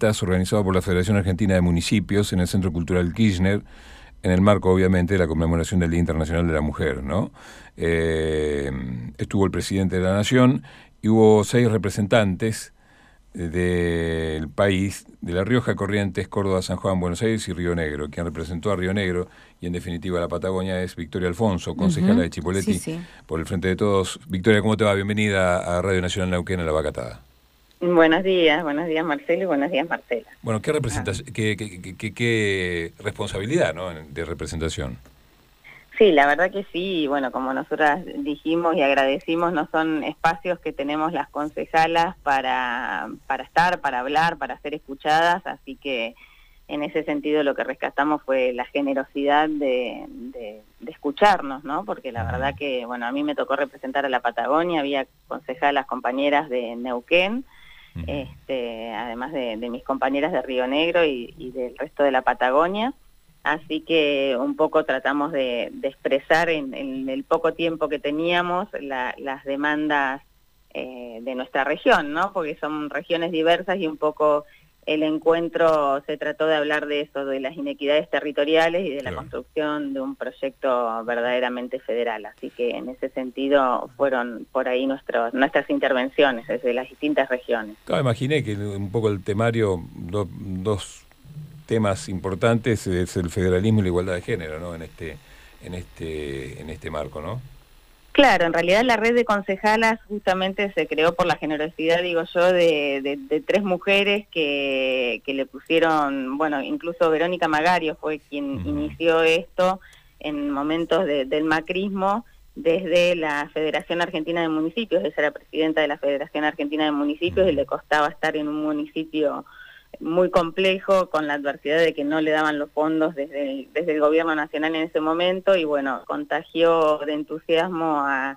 caminatas organizado por la Federación Argentina de Municipios en el Centro Cultural Kirchner, en el marco, obviamente, de la conmemoración del Día Internacional de la Mujer, ¿no? Estuvo el presidente de la Nación y hubo 6 representantes del país, de La Rioja, Corrientes, Córdoba, San Juan, Buenos Aires y Río Negro. Quien representó a Río Negro y en definitiva a la Patagonia es Victoria Alfonso, concejala de Sí, Chipoleti sí. por el Frente de Todos. Victoria, ¿cómo te va? Bienvenida a Radio Nacional Neuquén, a La Vacatada. Buenos días Marcelo y buenos días Marcela. Bueno, ¿qué responsabilidad, ¿no?, de representación? Sí, la verdad que sí, bueno, como nosotras dijimos y agradecimos, no son espacios que tenemos las concejalas para estar, para hablar, para ser escuchadas, así que en ese sentido lo que rescatamos fue la generosidad de escucharnos, ¿no? Porque la verdad que, bueno, a mí me tocó representar a la Patagonia, había concejalas compañeras de Neuquén, además de mis compañeras de Río Negro y del resto de la Patagonia. Así que un poco tratamos de expresar en el poco tiempo que teníamos las demandas de nuestra región, ¿no? Porque son regiones diversas y un poco el encuentro se trató de hablar de eso, de las inequidades territoriales y de la construcción de un proyecto verdaderamente federal. Así que en ese sentido fueron por ahí nuestras intervenciones desde las distintas regiones. Claro, imaginé que un poco el temario, dos temas importantes es el federalismo y la igualdad de género, ¿no? En este marco, ¿no? Claro, en realidad la red de concejalas justamente se creó por la generosidad, digo yo, de 3 mujeres que le pusieron, bueno, incluso Verónica Magario fue quien inició esto en momentos del macrismo desde la Federación Argentina de Municipios. Ella era presidenta de la Federación Argentina de Municipios y le costaba estar en un municipio muy complejo, con la adversidad de que no le daban los fondos desde el gobierno nacional en ese momento, y bueno, contagió de entusiasmo a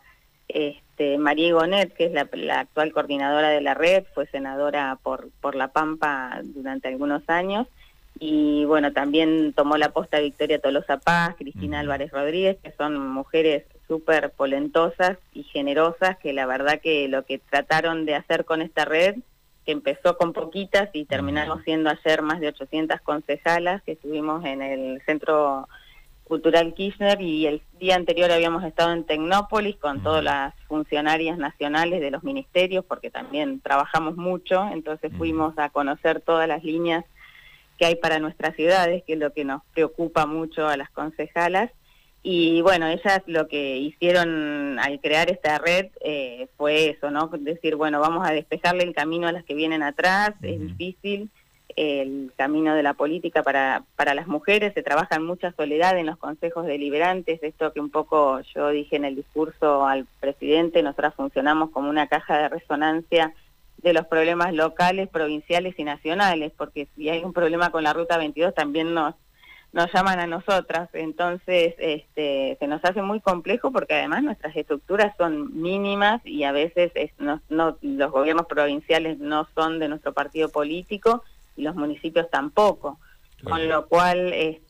María Gonet, que es la actual coordinadora de la red, fue senadora por La Pampa durante algunos años, y bueno, también tomó la posta Victoria Tolosa Paz, Cristina Álvarez Rodríguez, que son mujeres súper polentosas y generosas, que la verdad que lo que trataron de hacer con esta red, que empezó con poquitas y terminamos siendo ayer más de 800 concejalas que estuvimos en el Centro Cultural Kirchner, y el día anterior habíamos estado en Tecnópolis con todas las funcionarias nacionales de los ministerios, porque también trabajamos mucho, entonces fuimos a conocer todas las líneas que hay para nuestras ciudades, que es lo que nos preocupa mucho a las concejalas. Y bueno, ellas lo que hicieron al crear esta red fue eso, ¿no? Decir, bueno, vamos a despejarle el camino a las que vienen atrás, es difícil el camino de la política para las mujeres, se trabaja en mucha soledad en los consejos deliberantes, esto que un poco yo dije en el discurso al presidente, nosotras funcionamos como una caja de resonancia de los problemas locales, provinciales y nacionales, porque si hay un problema con la Ruta 22 también nos llaman a nosotras, entonces se nos hace muy complejo porque además nuestras estructuras son mínimas y a veces los gobiernos provinciales no son de nuestro partido político y los municipios tampoco, con lo cual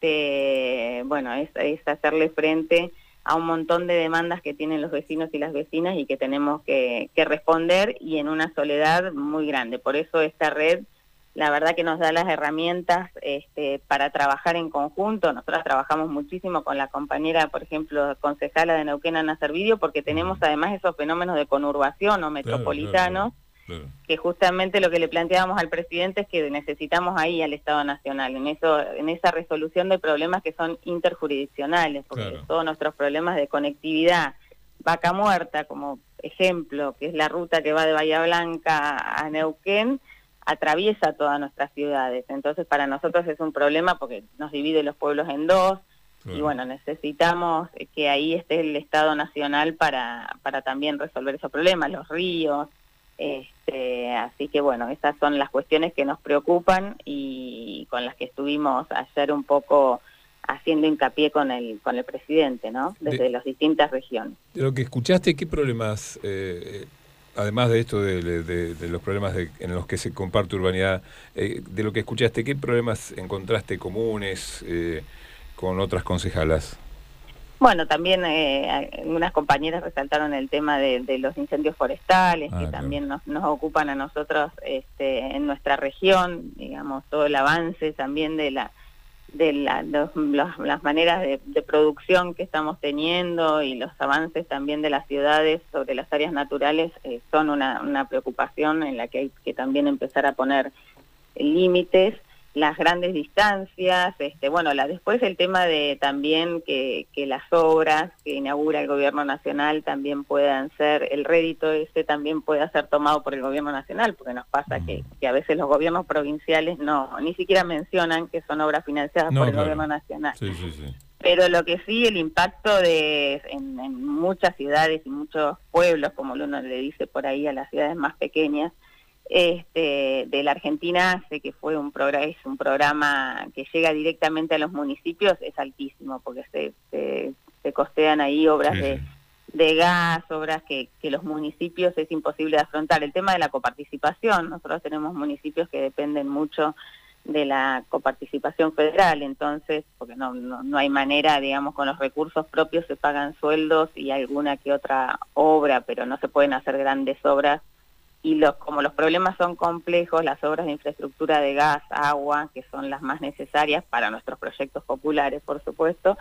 bueno, es hacerle frente a un montón de demandas que tienen los vecinos y las vecinas y que tenemos que responder, y en una soledad muy grande. Por eso esta red, la verdad que nos da las herramientas para trabajar en conjunto. Nosotras trabajamos muchísimo con la compañera, por ejemplo, concejala de Neuquén, Ana Servidio, porque tenemos además esos fenómenos de conurbación o metropolitanos, claro. Que justamente lo que le planteábamos al presidente es que necesitamos ahí al Estado Nacional, en esa resolución de problemas que son interjurisdiccionales, porque todos nuestros problemas de conectividad, Vaca Muerta como ejemplo, que es la ruta que va de Bahía Blanca a Neuquén, atraviesa todas nuestras ciudades, entonces para nosotros es un problema porque nos divide los pueblos en dos, y bueno, necesitamos que ahí esté el Estado Nacional para también resolver esos problemas, los ríos, así que bueno, esas son las cuestiones que nos preocupan y con las que estuvimos ayer un poco haciendo hincapié con el presidente, ¿no? Desde las distintas regiones. De lo que escuchaste, ¿qué problemas, además de esto de los problemas en los que se comparte urbanidad, de lo que escuchaste, qué problemas encontraste comunes con otras concejalas? Bueno, también algunas compañeras resaltaron el tema de los incendios forestales, que Claro. también nos ocupan a nosotros en nuestra región, digamos, todo el avance también las maneras de producción que estamos teniendo y los avances también de las ciudades sobre las áreas naturales son una preocupación en la que hay que también empezar a poner límites, las grandes distancias, bueno, después el tema de también que las obras que inaugura el gobierno nacional también puedan ser, el rédito también pueda ser tomado por el gobierno nacional, porque nos pasa que a veces los gobiernos provinciales ni siquiera mencionan que son obras financiadas por el gobierno nacional. Sí, sí, sí. Pero lo que sí, el impacto en muchas ciudades y muchos pueblos, como uno le dice por ahí a las ciudades más pequeñas, de la Argentina hace que es un programa que llega directamente a los municipios, es altísimo, porque se costean ahí obras de gas, obras que los municipios es imposible de afrontar. El tema de la coparticipación, nosotros tenemos municipios que dependen mucho de la coparticipación federal, entonces, porque no hay manera, digamos, con los recursos propios se pagan sueldos y alguna que otra obra, pero no se pueden hacer grandes obras. Y como los problemas son complejos, las obras de infraestructura de gas, agua, que son las más necesarias para nuestros proyectos populares, por supuesto,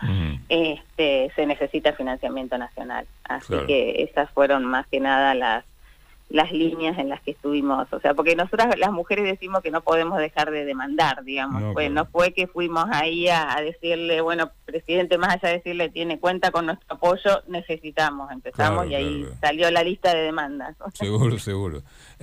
se necesita financiamiento nacional. Así que esas fueron más que nada las líneas en las que estuvimos, o sea, porque nosotras las mujeres decimos que no podemos dejar de demandar, digamos, no fue que fuimos ahí a decirle, bueno, presidente, más allá de decirle, tiene cuenta con nuestro apoyo, empezamos y ahí salió la lista de demandas. Seguro.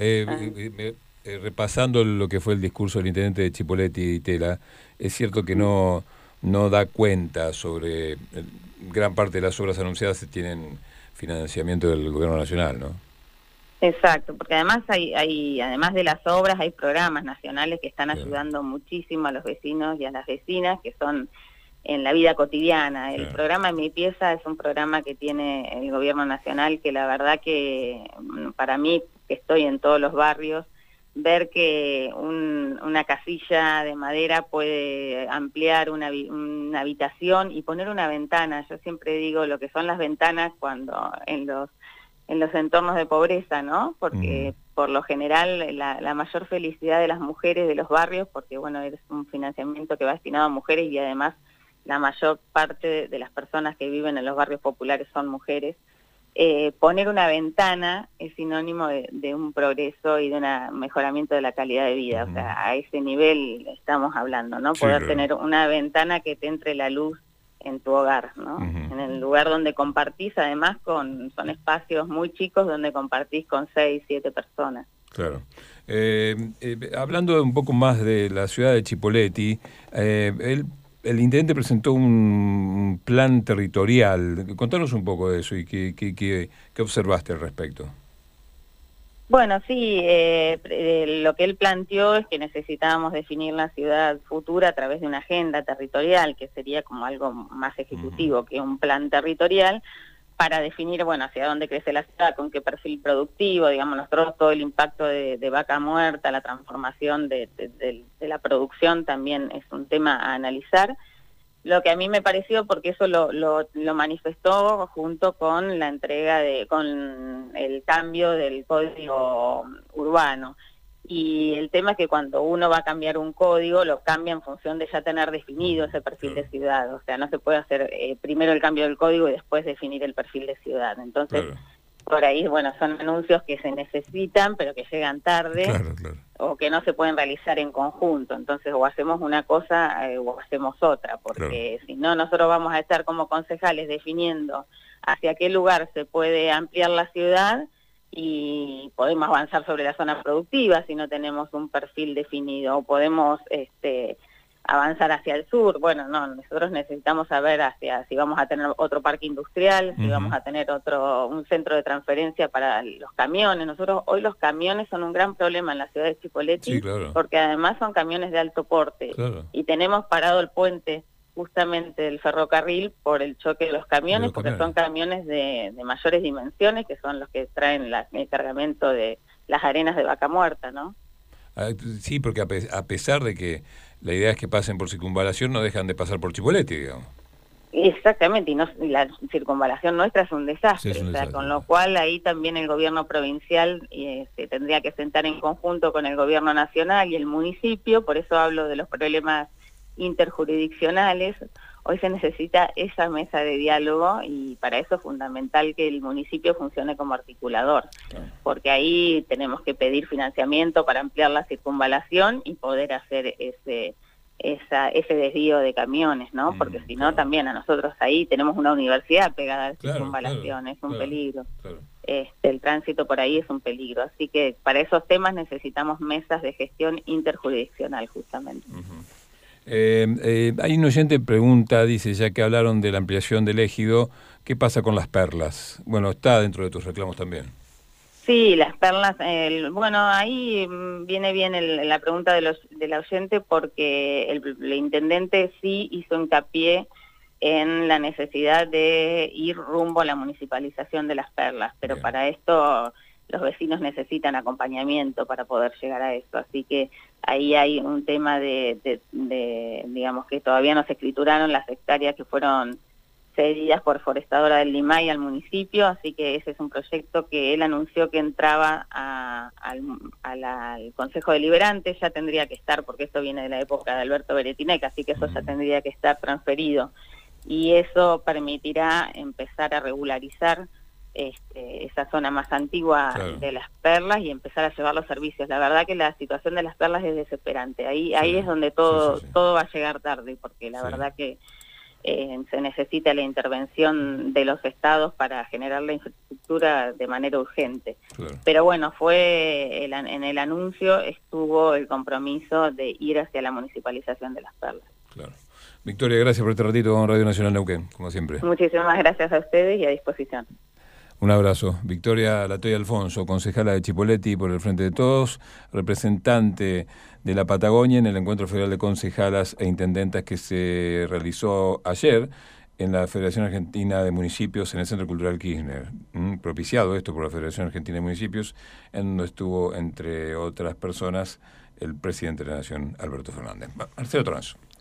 Repasando lo que fue el discurso del intendente de Chipoleti y Tela, es cierto que no da cuenta sobre gran parte de las obras anunciadas que tienen financiamiento del gobierno nacional, ¿no? Exacto, porque además además de las obras, hay programas nacionales que están ayudando muchísimo a los vecinos y a las vecinas, que son en la vida cotidiana. El programa Mi Pieza es un programa que tiene el gobierno nacional, que la verdad que para mí, que estoy en todos los barrios, ver que una casilla de madera puede ampliar una habitación y poner una ventana. Yo siempre digo lo que son las ventanas cuando en los entornos de pobreza, ¿no? Porque por lo general la mayor felicidad de las mujeres de los barrios, porque bueno, es un financiamiento que va destinado a mujeres y además la mayor parte de las personas que viven en los barrios populares son mujeres, poner una ventana es sinónimo de un progreso y de un mejoramiento de la calidad de vida. O sea, a ese nivel estamos hablando, ¿no? Poder tener una ventana que te entre la luz en tu hogar, ¿no? En el lugar donde compartís, además son espacios muy chicos donde compartís con 6, 7 personas. Claro. Hablando un poco más de la ciudad de Chipoleti, el intendente presentó un plan territorial. Contanos un poco de eso y qué observaste al respecto. Bueno, sí, lo que él planteó es que necesitábamos definir la ciudad futura a través de una agenda territorial, que sería como algo más ejecutivo que un plan territorial, para definir, bueno, hacia dónde crece la ciudad, con qué perfil productivo, digamos, nosotros todo el impacto de Vaca Muerta, la transformación de la producción también es un tema a analizar. Lo que a mí me pareció, porque eso lo manifestó junto con la entrega con el cambio del código urbano. Y el tema es que cuando uno va a cambiar un código, lo cambia en función de ya tener definido ese perfil de ciudad. O sea, no se puede hacer primero el cambio del código y después definir el perfil de ciudad. Entonces, por ahí, bueno, son anuncios que se necesitan, pero que llegan tarde, o que no se pueden realizar en conjunto. Entonces, o hacemos una cosa o hacemos otra, porque si no, nosotros vamos a estar como concejales definiendo hacia qué lugar se puede ampliar la ciudad y podemos avanzar sobre la zona productiva si no tenemos un perfil definido, o podemos avanzar hacia el sur. Bueno, no, nosotros necesitamos saber si vamos a tener otro parque industrial, si vamos a tener un centro de transferencia para los camiones. Nosotros hoy los camiones son un gran problema en la ciudad de Chipoleti, porque además son camiones de alto porte, y tenemos parado el puente justamente del ferrocarril por el choque de los camiones, porque son camiones de mayores dimensiones, que son los que traen el cargamento de las arenas de Vaca Muerta, ¿no? Sí, porque a pesar de que la idea es que pasen por circunvalación, no dejan de pasar por Chipoleti, digamos. Exactamente, y la circunvalación nuestra es un desastre, Sí, es un o sea, desastre. con lo cual ahí también el gobierno provincial se tendría que sentar en conjunto con el gobierno nacional y el municipio, por eso hablo de los problemas interjurisdiccionales. Hoy se necesita esa mesa de diálogo y para eso es fundamental que el municipio funcione como articulador, Claro. porque ahí tenemos que pedir financiamiento para ampliar la circunvalación y poder hacer ese desvío de camiones, ¿no? Porque si no, Claro. también a nosotros ahí tenemos una universidad pegada a la Claro, circunvalación, claro, es un claro, peligro. claro. El tránsito por ahí es un peligro, así que para esos temas necesitamos mesas de gestión interjurisdiccional, justamente. Hay un oyente que pregunta, dice, ya que hablaron de la ampliación del ejido, ¿qué pasa con las perlas? Bueno, está dentro de tus reclamos también. Sí, las perlas, bueno, ahí viene bien la pregunta del oyente porque el intendente sí hizo hincapié en la necesidad de ir rumbo a la municipalización de las perlas, pero Bien. para esto los vecinos necesitan acompañamiento para poder llegar a esto, así que ahí hay un tema digamos, que todavía no se escrituraron las hectáreas que fueron cedidas por Forestadora del Limay al municipio, así que ese es un proyecto que él anunció que entraba al Consejo Deliberante, ya tendría que estar, porque esto viene de la época de Alberto Beretinec, así que eso ya tendría que estar transferido, y eso permitirá empezar a regularizar esa zona más antigua Claro. de las perlas y empezar a llevar los servicios. La verdad que la situación de las perlas es desesperante, ahí es donde todo va a llegar tarde, porque la verdad que se necesita la intervención de los estados para generar la infraestructura de manera urgente. Claro. Pero bueno, en el anuncio estuvo el compromiso de ir hacia la municipalización de las perlas. Claro. Victoria, gracias por este ratito con Radio Nacional Neuquén, como siempre. Muchísimas gracias a ustedes y a disposición. Un abrazo. Victoria Latoya Alfonso, concejala de Chipoleti por el Frente de Todos, representante de la Patagonia en el Encuentro Federal de Concejalas e Intendentas que se realizó ayer en la Federación Argentina de Municipios en el Centro Cultural Kirchner. Propiciado esto por la Federación Argentina de Municipios, en donde estuvo, entre otras personas, el presidente de la Nación, Alberto Fernández. Marcelo Toranzo.